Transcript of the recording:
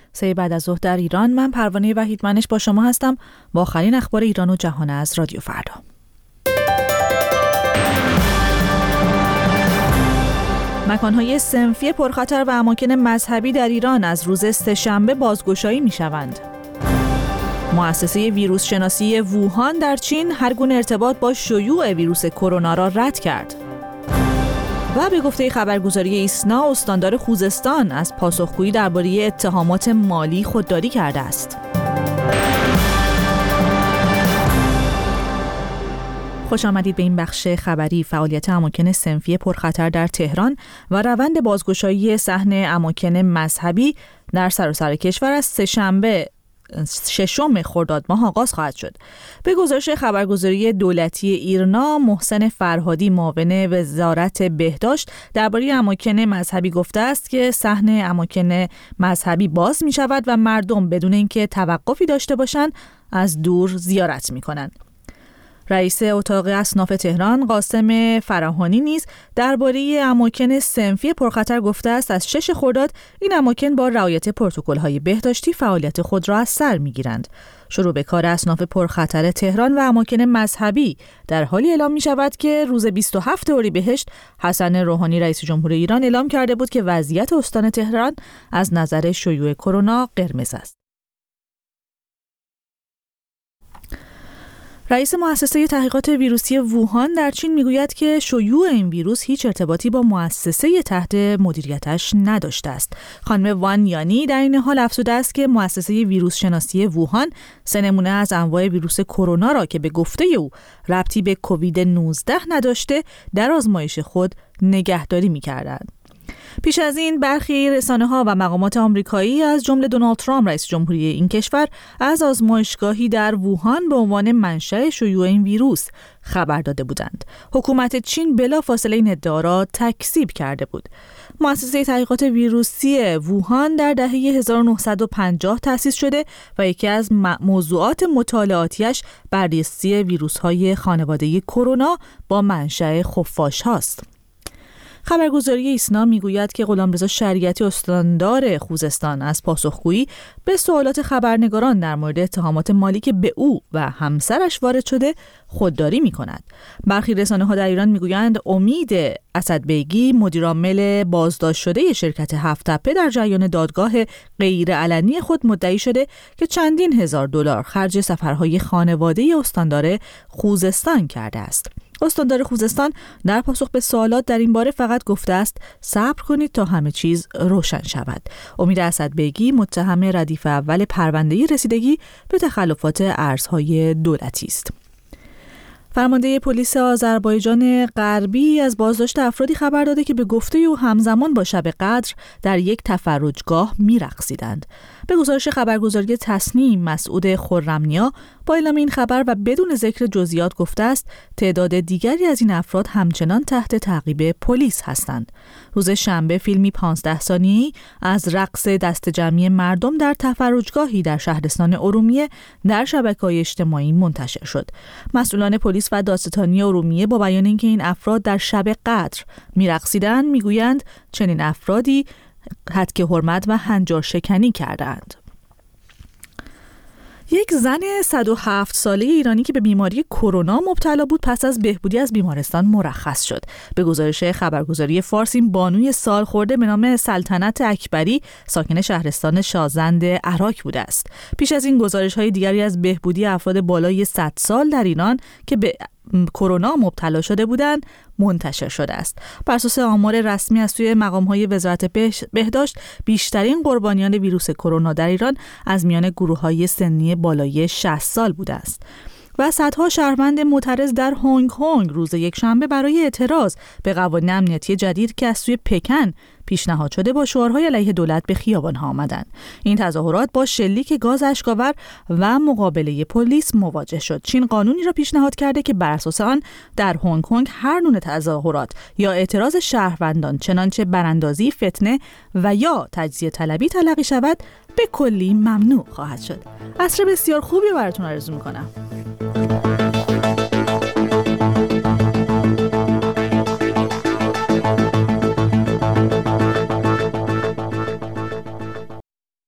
3 بعد از ظهر در ایران. من پروانه وحیدمنش با شما هستم با آخرین اخبار ایران و جهان از رادیو فردا. مکان‌های صنفی پرخطر و اماکن مذهبی در ایران از روز سه‌شنبه بازگشایی می‌شوند. مؤسسه ویروس شناسی ووهان در چین هر گونه ارتباط با شیوع ویروس کرونا را رد کرد. و به گفته خبرگزاری ایسنا، استاندار خوزستان از پاسخگویی درباره اتهامات مالی خودداری کرده است. خوش آمدید به این بخش خبری. فعالیت اماکن صنفی پرخطر در تهران و روند بازگشایی صحن اماکن مذهبی در سراسر کشور از سه‌شنبه 6 خرداد ماه آغاز خواهد شد. به گزارش خبرگزاری دولتی ایرنا، محسن فرهادی معاون وزارت بهداشت درباره اماکن مذهبی گفته است که صحن اماکن مذهبی باز می شود و مردم بدون اینکه توقفی داشته باشند از دور زیارت می کنند. رئیس اتاق اصناف تهران قاسم فراهانی نیز درباره اماکن صنفی پرخطر گفته است از 6 خرداد این اماکن با رعایت پروتکل‌های بهداشتی فعالیت خود را از سر می‌گیرند. شروع به کار اصناف پرخطر تهران و اماکن مذهبی در حالی اعلام می‌شود که روز 27 اردیبهشت حسن روحانی رئیس جمهور ایران اعلام کرده بود که وضعیت استان تهران از نظر شیوع کرونا قرمز است. رئیس مؤسسه تحقیقات ویروسی ووهان در چین میگوید که شیوع این ویروس هیچ ارتباطی با مؤسسه تحت مدیریتش نداشته است. خانم وان یانی در این حال افزوده است که مؤسسه ویروس شناسی ووهان 3 نمونه از انواع ویروس کرونا را که به گفته او ربطی به کووید 19 نداشته در آزمایش خود نگهداری می‌کردند. پیش از این برخی رسانه‌ها و مقامات آمریکایی از جمله دونالد ترامپ رئیس جمهوری این کشور از آزمایشگاهی در ووهان به عنوان منشأ شیوع این ویروس خبر داده بودند. حکومت چین بلافاصله این ادعا را تکذیب کرده بود. مؤسسه تحقیقات ویروسی ووهان در دهه 1950 تأسیس شده و یکی از موضوعات مطالعاتیش بررسی ویروس‌های خانواده کرونا با منشأ خفاش هاست. خبرگزاری ایسنا میگوید که غلامرضا شریعتی استاندار خوزستان از پاسخگویی به سوالات خبرنگاران در مورد اتهامات مالی که به او و همسرش وارد شده خودداری می‌کند. برخی رسانه‌ها در ایران میگویند امید اسدبیگی مدیرعامل بازداشت شده شرکت هفت‌تپه در جریان دادگاه غیرعلنی خود مدعی شده که چندین هزار دلار خرج سفرهای خانواده استاندار خوزستان کرده است. استاندار خوزستان در پاسخ به سوالات در این باره فقط گفته است صبر کنید تا همه چیز روشن شود. امید اسدبیگی متهم ردیف اول پرونده رسیدگی به تخلفات ارزهای دولتی است. فرمانده پلیس آذربایجان غربی از بازداشت افرادی خبر داده که به گفته او همزمان با شب قدر در یک تفرجگاه می‌رقصیدند. به گزارش خبرگزاری تصنیم، مسعود خرمنیا با اعلام این خبر و بدون ذکر جزئیات گفته است تعداد دیگری از این افراد همچنان تحت تعقیب پلیس هستند. روز شنبه فیلمی 15 ثانیه‌ای از رقص دست جمعی مردم در تفرجگاهی در شهرستان ارومیه در شبکه‌های اجتماعی منتشر شد. مسئولان پلیس و دادستانی ارومیه با بیان اینکه این افراد در شب قدر می‌رقصیدند میگویند چنین افرادی هتک حرمت و هنجار شکنی کردند. یک زن 107 ساله ایرانی که به بیماری کرونا مبتلا بود پس از بهبودی از بیمارستان مرخص شد. به گزارش خبرگزاری فارس این بانوی سالخورده به نام سلطنت اکبری ساکن شهرستان شازند عراق بوده است. پیش از این گزارش‌های دیگری از بهبودی افراد بالای 100 سال در ایران که به کرونا مبتلا شده بودند منتشر شده است. بر اساس آمار رسمی از سوی مقام‌های وزارت بهداشت بیشترین قربانیان ویروس کرونا در ایران از میان گروه‌های سنی بالای 60 سال بوده است. و صدها شهروند معترض در هنگ کنگ روز یکشنبه برای اعتراض به قوانین امنیتی جدید که از سوی پکن پیشنهاد شده با شعارهای علیه دولت به خیابان‌ها آمدند. این تظاهرات با شلیک گاز اشک‌آور و مقابله پلیس مواجه شد. چین قانونی را پیشنهاد کرده که بر اساس آن در هنگ کنگ هر نوع تظاهرات یا اعتراض شهروندان چنانچه براندازی، فتنه و یا تجزیه طلبی تلقی شود به کلی ممنوع خواهد شد. عصر بسیار خوبی براتون آرزو می‌کنم.